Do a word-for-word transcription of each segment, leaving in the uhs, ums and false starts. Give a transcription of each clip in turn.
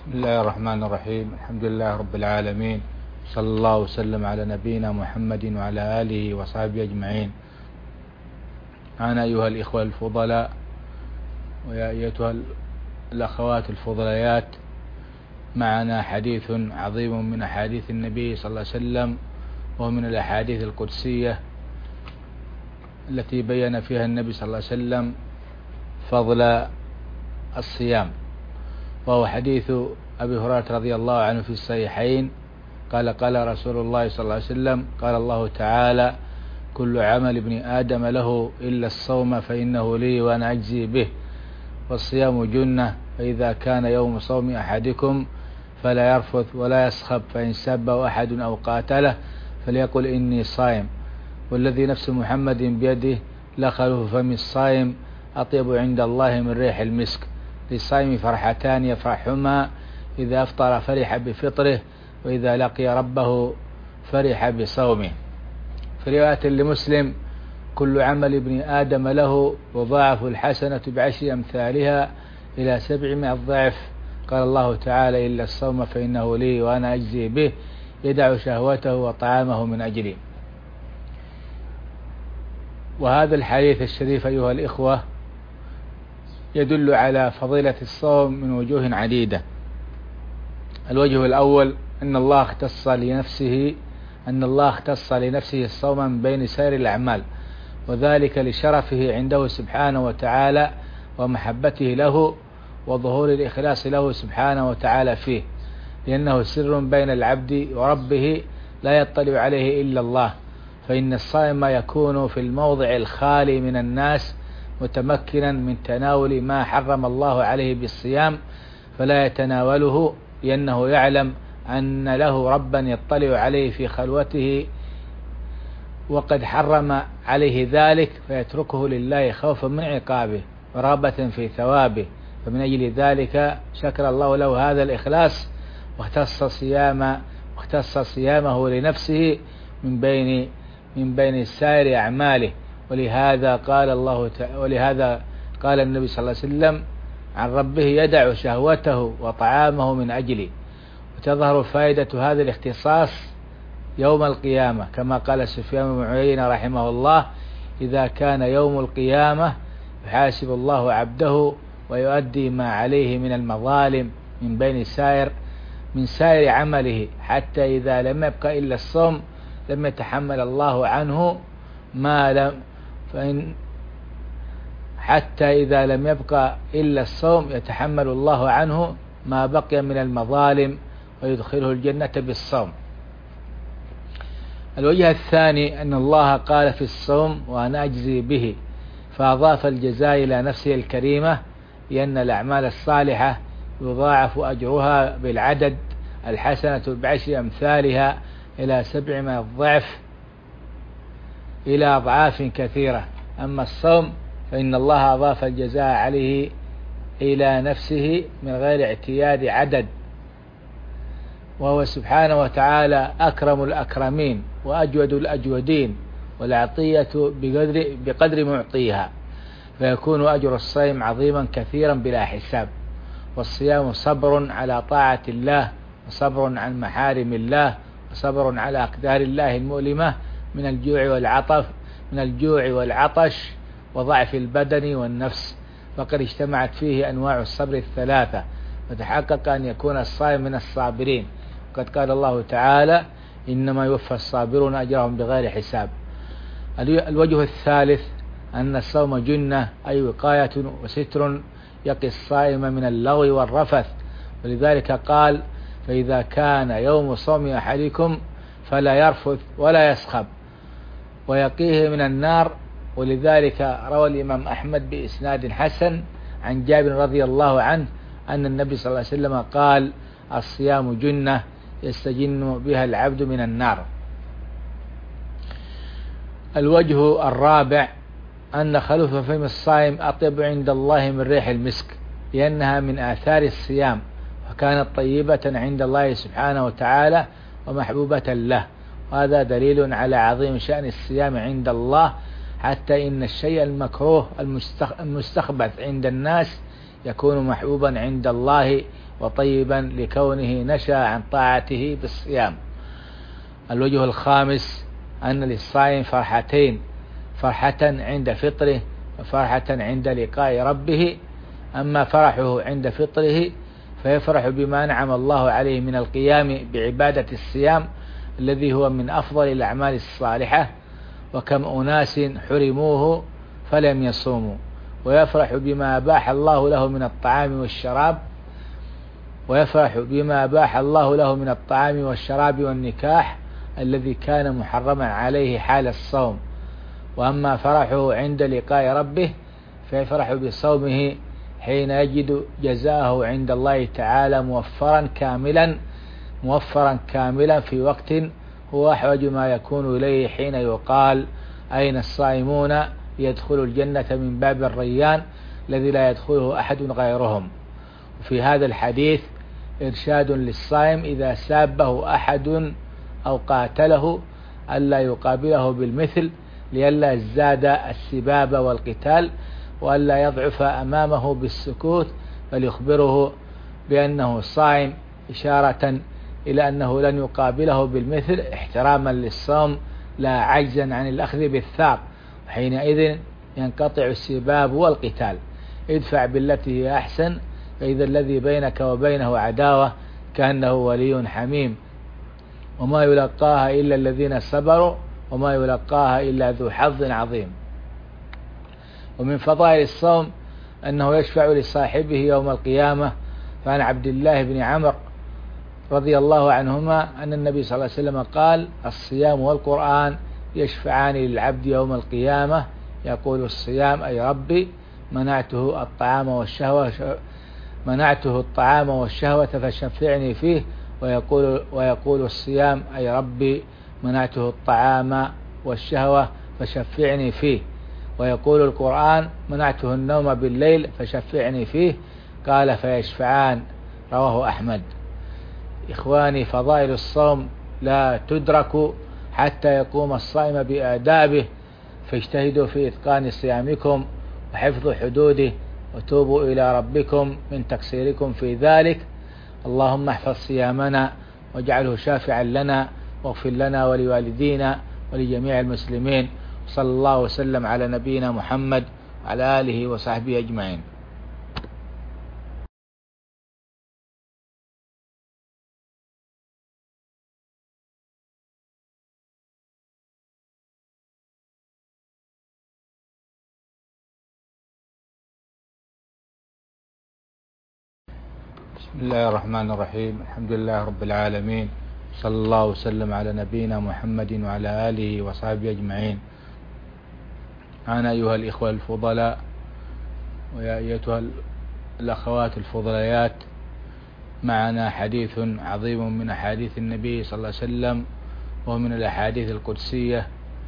بسم الله الرحمن الرحيم. الحمد لله رب العالمين، صلى الله وسلم على نبينا محمد وعلى آله وصحبه أجمعين. أنا أيها الإخوة الفضلاء ويا أيتها الأخوات الفضليات، معنا حديث عظيم من أحاديث النبي صلى الله عليه وسلم، ومن الأحاديث القدسية التي بين فيها النبي صلى الله عليه وسلم فضل الصيام، وهو حديث أبي هريرة رضي الله عنه في الصحيحين قال قال رسول الله صلى الله عليه وسلم: قال الله تعالى: كل عمل ابن آدم له إلا الصوم فإنه لي وأنا أجزي به، والصيام جنة، فإذا كان يوم صوم أحدكم فلا يرفث ولا يسخب، فإن سبه أحد أو قاتله فليقل إني صائم، والذي نفس محمد بيده لخلوف فم الصائم أطيب عند الله من ريح المسك. للصائم فرحتان يفرحهما: إذا أفطر فرح بفطره، وإذا لقي ربه فرح بصومه. في رواية لمسلم: كل عمل ابن آدم له وضاعف الحسنة بعشر أمثالها إلى سبعمائة ضعف. قال الله تعالى: إلا الصوم فإنه لي وأنا أجزي به، يدع شهوته وطعامه من أجلي. وهذا الحديث الشريف أيها الإخوة يدل على فضيلة الصوم من وجوه عديدة. الوجه الأول أن الله اختص لنفسه أن الله اختص لنفسه الصوم من بين سائر الأعمال، وذلك لشرفه عنده سبحانه وتعالى ومحبته له وظهور الإخلاص له سبحانه وتعالى فيه، لأنه سر بين العبد وربه لا يطلع عليه إلا الله. فإن الصائم يكون في الموضع الخالي من الناس متمكنا من تناول ما حرم الله عليه بالصيام، فلا يتناوله لأنه يعلم أن له ربا يطلع عليه في خلوته وقد حرم عليه ذلك، فيتركه لله خوفا من عقابه ورغبة في ثوابه. فمن أجل ذلك شكر الله له هذا الإخلاص، واختص صيام واختص صيامه لنفسه من بين من بين سائر أعماله. ولهذا قال الله ولهذا قال النبي صلى الله عليه وسلم عن ربه: يدع شهوته وطعامه من أجلي. وتظهر فائدة هذا الاختصاص يوم القيامة، كما قال سفيان بن عيينة رحمه الله: إذا كان يوم القيامة يحاسب الله عبده ويؤدي ما عليه من المظالم من بين سائر من سائر عمله، حتى إذا لم يبق إلا الصوم لم يتحمل الله عنه ما لم فإن حتى إذا لم يبق إلا الصوم يتحمل الله عنه ما بقي من المظالم ويدخله الجنة بالصوم. الوجه الثاني أن الله قال في الصوم: وأنا أجزي به، فأضاف الجزاء إلى نفسه الكريمة، لأن الأعمال الصالحة يضاعف أجرها بالعدد، الحسنة بعشر أمثالها إلى سبعمائة ضعف إلى أضعاف كثيرة. أما الصوم فإن الله أضاف الجزاء عليه إلى نفسه من غير اعتياد عدد، وهو سبحانه وتعالى أكرم الأكرمين وأجود الأجودين، والعطية بقدر, بقدر معطيها، فيكون أجر الصيام عظيما كثيرا بلا حساب. والصيام صبر على طاعة الله، وصبر عن محارم الله، وصبر على أقدار الله المؤلمة من الجوع والعطف من الجوع والعطش وضعف البدن والنفس، فقد اجتمعت فيه أنواع الصبر الثلاثة، فتحقق أن يكون الصائم من الصابرين. وقد قال الله تعالى: إنما يوفى الصابرون أجرهم بغير حساب. الوجه الثالث أن الصوم جنة، أي وقاية وستر يقي الصائم من اللغو والرفث، ولذلك قال: فإذا كان يوم صوم أحدكم فلا يرفث ولا يسخب، ويقيه من النار. ولذلك روى الإمام أحمد بإسناد حسن عن جابر رضي الله عنه أن النبي صلى الله عليه وسلم قال: الصيام جنة يستجن بها العبد من النار. الوجه الرابع أن خلوف فم الصائم أطيب عند الله من ريح المسك، لأنها من آثار الصيام، وكانت طيبة عند الله سبحانه وتعالى ومحبوبة له. وهذا دليل على عظيم شأن الصيام عند الله، حتى إن الشيء المكروه المستخبث عند الناس يكون محبوبا عند الله وطيبا لكونه نشأ عن طاعته بالصيام. الوجه الخامس أن للصائم فرحتين: فرحة عند فطره وفرحة عند لقاء ربه. أما فرحه عند فطره فيفرح بما أنعم الله عليه من القيام بعبادة الصيام الذي هو من أفضل الأعمال الصالحة، وكم أناس حرموه فلم يصوموا. ويفرح بما أباح الله له من الطعام والشراب ويفرح بما أباح الله له من الطعام والشراب والنكاح الذي كان محرما عليه حال الصوم. وأما فرحه عند لقاء ربه فيفرح بصومه حين يجد جزاءه عند الله تعالى موفرا كاملا موفرا كاملا في وقت هو أحوج ما يكون إليه، حين يقال: أين الصائمون يدخل الجنة من باب الريان الذي لا يدخله أحد غيرهم. وفي هذا الحديث إرشاد للصائم إذا سابه أحد أو قاتله ألا يقابله بالمثل، لئلا يزداد السباب والقتال، وألا يضعف أمامه بالسكوت، بل يخبره بأنه صائم، إشارة إلى أنه لن يقابله بالمثل احتراما للصوم لا عجزا عن الأخذ بالثار، وحينئذ ينقطع السباب والقتال. ادفع بالتي هي أحسن فإذا الذي بينك وبينه عداوة كأنه ولي حميم. وما يلقاها إلا الذين صبروا وما يلقاها إلا ذو حظ عظيم. ومن فضائل الصوم أنه يشفع لصاحبه يوم القيامة. فعن عبد الله بن عمرو رضي الله عنهما أن النبي صلى الله عليه وسلم قال: الصيام والقرآن يشفعان للعبد يوم القيامة. يقول الصيام: أي ربي منعته الطعام والشهوة منعته الطعام والشهوة فشفعني فيه. ويقول, ويقول الصيام: أي ربي منعته الطعام والشهوة فشفعني فيه. ويقول القرآن: منعته النوم بالليل فشفعني فيه. قال: فيشفعان. رواه أحمد. إخواني، فضائل الصوم لا تدرك حتى يقوم الصائم بآدابه، فاجتهدوا في إتقان صيامكم وحفظ حدوده، وتوبوا إلى ربكم من تقصيركم في ذلك. اللهم احفظ صيامنا واجعله شافعا لنا، واغفر لنا ولوالدينا ولجميع المسلمين. صلى الله وسلم على نبينا محمد وعلى آله وصحبه أجمعين. بسم الله الرحمن الرحيم. الحمد لله رب العالمين، صلى الله وسلم على نبينا محمد وعلى آله وصحبه أجمعين. أنا أيها الإخوة الفضلاء ويا أيتها الأخوات الفضليات، معنا حديث عظيم من أحاديث النبي صلى الله عليه وسلم، وهو من الأحاديث القدسية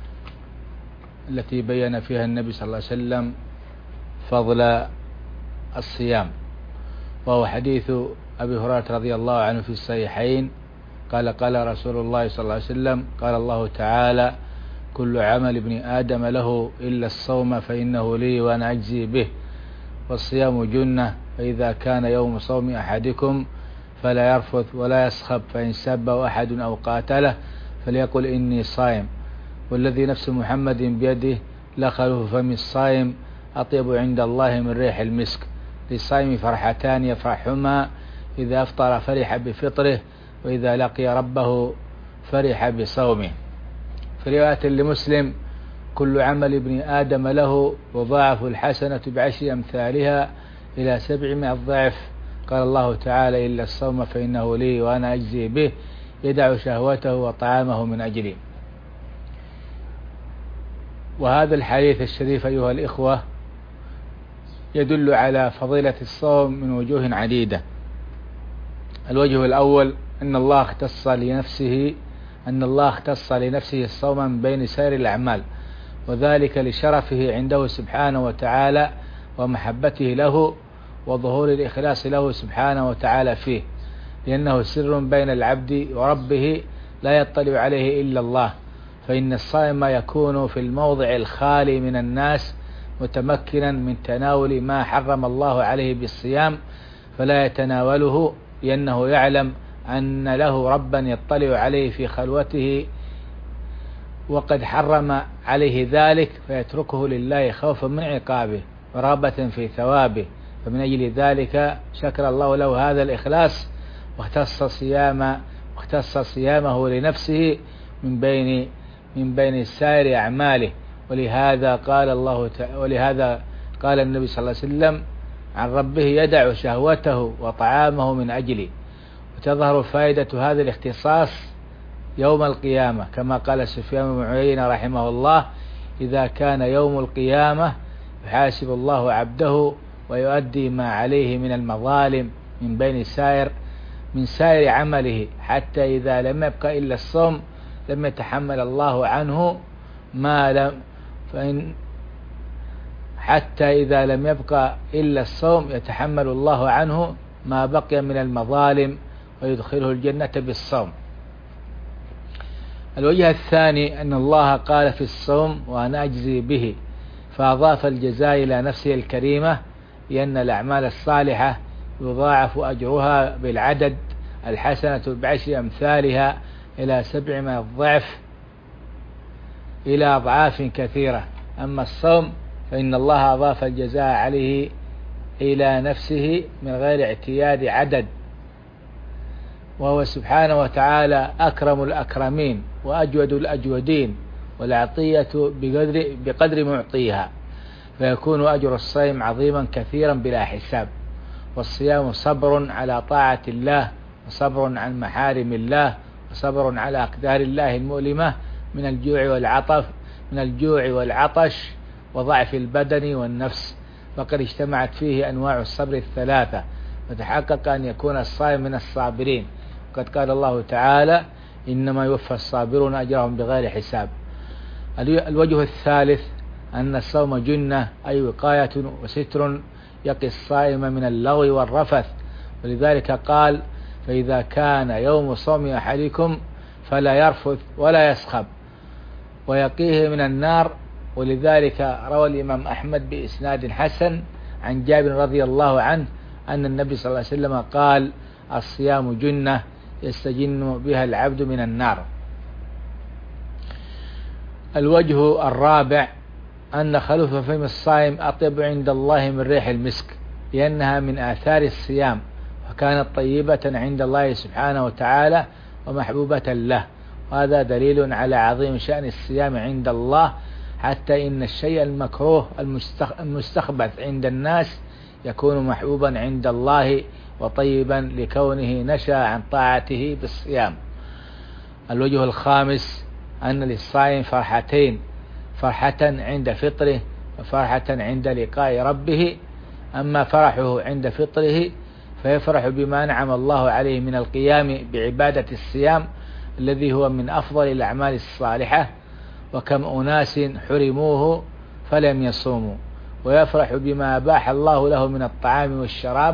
التي بين فيها النبي صلى الله عليه وسلم فضل الصيام. وهو حديث أبي هريرة رضي الله عنه في الصحيحين قال: قال رسول الله صلى الله عليه وسلم: قال الله تعالى: كل عمل ابن آدم له إلا الصوم فإنه لي وأنا أجزي به، والصيام جنة، فإذا كان يوم صوم أحدكم فلا يرفث ولا يسخب، فإن سبه أحد أو قاتله فليقل إني صائم، والذي نفس محمد بيده لخلوف فم الصائم أطيب عند الله من ريح المسك. للصائم فرحتان يفرحهما: إذا أفطر فرح بفطره، وإذا لقي ربه فرح بصومه. في رواية لمسلم: كل عمل ابن آدم له وضاعف الحسنة بعشر أمثالها إلى سبعمائة ضعف. قال الله تعالى: إلا الصوم فإنه لي وأنا أجزي به، يدع شهوته وطعامه من أجلي. وهذا الحديث الشريف أيها الإخوة يدل على فضيلة الصوم من وجوه عديدة. الوجه الأول أن الله اختص لنفسه أن الله اختص لنفسه الصوم من بين سائر الأعمال، وذلك لشرفه عنده سبحانه وتعالى ومحبته له وظهور الإخلاص له سبحانه وتعالى فيه، لأنه سر بين العبد وربه لا يطلع عليه إلا الله. فإن الصائم يكون في الموضع الخالي من الناس متمكنا من تناول ما حرم الله عليه بالصيام، فلا يتناوله لأنه يعلم أن له ربا يطلع عليه في خلوته وقد حرم عليه ذلك، فيتركه لله خوفا من عقابه ورغبة في ثوابه. فمن أجل ذلك شكر الله له هذا الإخلاص واختص صيام واختص صيامه لنفسه من بين من بين سائر أعماله. ولهذا قال الله تعالى ولهذا قال النبي صلى الله عليه وسلم عن ربه يدع شهوته وطعامه من أجلي. وتظهر فائدة هذا الاختصاص يوم القيامة كما قال سفيان بن عيينة رحمه الله: إذا كان يوم القيامة يحاسب الله عبده ويؤدي ما عليه من المظالم من بين سائر من سائر عمله، حتى إذا لم يبقى إلا الصوم لم يتحمل الله عنه ما لم فإن حتى إذا لم يبقى إلا الصوم يتحمل الله عنه ما بقي من المظالم ويدخله الجنة بالصوم. الوجه الثاني أن الله قال في الصوم: وأنا أجزي به، فأضاف الجزاء إلى نفسه الكريمة، لأن الأعمال الصالحة يضاعف أجرها بالعدد، الحسنة بعشر أمثالها إلى سبعمائة الضعف إلى أضعاف كثيرة. أما الصوم فإن الله أضاف الجزاء عليه إلى نفسه من غير اعتياد عدد، وهو سبحانه وتعالى أكرم الأكرمين وأجود الأجودين، والعطية بقدر, بقدر معطيها، فيكون أجر الصيام عظيما كثيرا بلا حساب. والصيام صبر على طاعة الله، وصبر عن محارم الله، وصبر على أقدار الله المؤلمة من الجوع والعطف من الجوع والعطش وضعف البدن والنفس، فقد اجتمعت فيه أنواع الصبر الثلاثة، فتحقق أن يكون الصائم من الصابرين. وقد قال الله تعالى: إنما يوفى الصابرون أجرهم بغير حساب. الوجه الثالث أن الصوم جنة، أي وقاية وستر يقي الصائم من اللغو والرفث، ولذلك قال: فإذا كان يوم صوم أحدكم فلا يرفث ولا يسخب ويقيه من النار. ولذلك روى الإمام أحمد بإسناد حسن عن جابر رضي الله عنه أن النبي صلى الله عليه وسلم قال: الصيام جنة يستجن بها العبد من النار. الوجه الرابع أن خلوف فم الصائم أطيب عند الله من ريح المسك، لأنها من آثار الصيام، وكانت طيبة عند الله سبحانه وتعالى ومحبوبة له. وهذا دليل على عظيم شأن الصيام عند الله، حتى إن الشيء المكروه المستخبث عند الناس يكون محبوبا عند الله وطيبا لكونه نشأ عن طاعته بالصيام. الوجه الخامس أن للصائم فرحتين: فرحة عند فطره وفرحة عند لقاء ربه. أما فرحه عند فطره فيفرح بما أنعم الله عليه من القيام بعبادة الصيام الذي هو من أفضل الأعمال الصالحة، وكم أناس حرموه فلم يصوموا. ويفرح بما أباح الله له من الطعام والشراب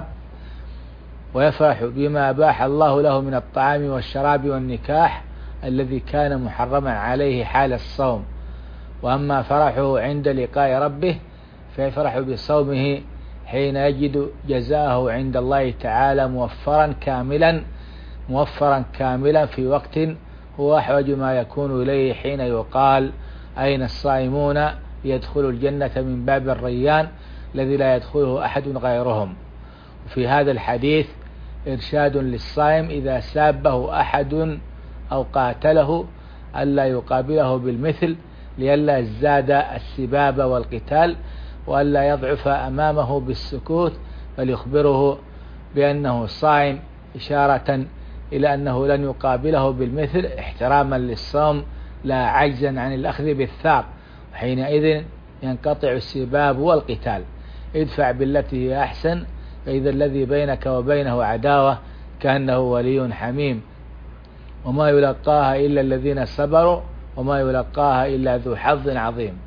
ويفرح بما أباح الله له من الطعام والشراب والنكاح الذي كان محرما عليه حال الصوم. وأما فرحه عند لقاء ربه فيفرح بصومه حين يجد جزاءه عند الله تعالى موفرا كاملا موفرا كاملا في وقت هو أحوج ما يكون إليه، حين يقال: أين الصائمون يدخلوا الجنة من باب الريان الذي لا يدخله أحد غيرهم. وفي هذا الحديث إرشاد للصائم إذا سابه أحد أو قاتله ألا يقابله بالمثل، لئلا يزداد السباب والقتال، وألا يضعف أمامه بالسكوت، بل يخبره بأنه صائم، إشارة إلى أنه لن يقابله بالمثل احتراما للصوم لا عجزا عن الأخذ بالثار، وحينئذ ينقطع السباب والقتال. ادفع بالتي هي أحسن، فإذا الذي بينك وبينه عداوة كأنه ولي حميم. وما يلقاها إلا الذين صبروا وما يلقاها إلا ذو حظ عظيم.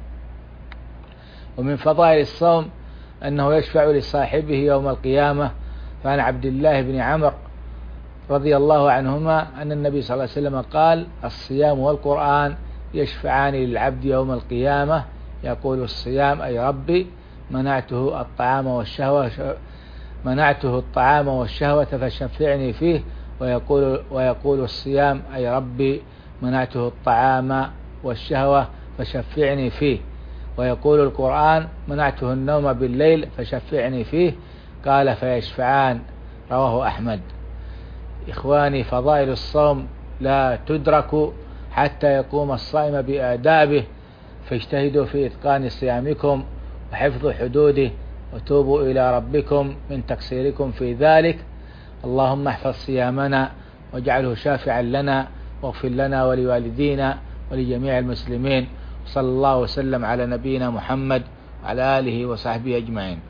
ومن فضائل الصوم أنه يشفع لصاحبه يوم القيامة. فعن عبد الله بن عمرو رضي الله عنهما أن النبي صلى الله عليه وسلم قال: الصيام والقرآن يشفعان للعبد يوم القيامة. يقول الصيام: أي ربي منعته الطعام والشهوة منعته الطعام والشهوة فشفعني فيه. ويقول, ويقول الصيام أي ربي منعته الطعام والشهوة فشفعني فيه. ويقول القرآن منعته النوم بالليل فشفعني فيه. قال فيشفعان، رواه أحمد. إخواني، فضائل الصوم لا تدرك حتى يقوم الصائم بآدابه، فاجتهدوا في إتقان صيامكم وحفظ حدوده، وتوبوا إلى ربكم من تقصيركم في ذلك. اللهم احفظ صيامنا واجعله شافعا لنا، واغفر لنا ولوالدينا ولجميع المسلمين. صلى الله وسلم على نبينا محمد وعلى آله وصحبه أجمعين.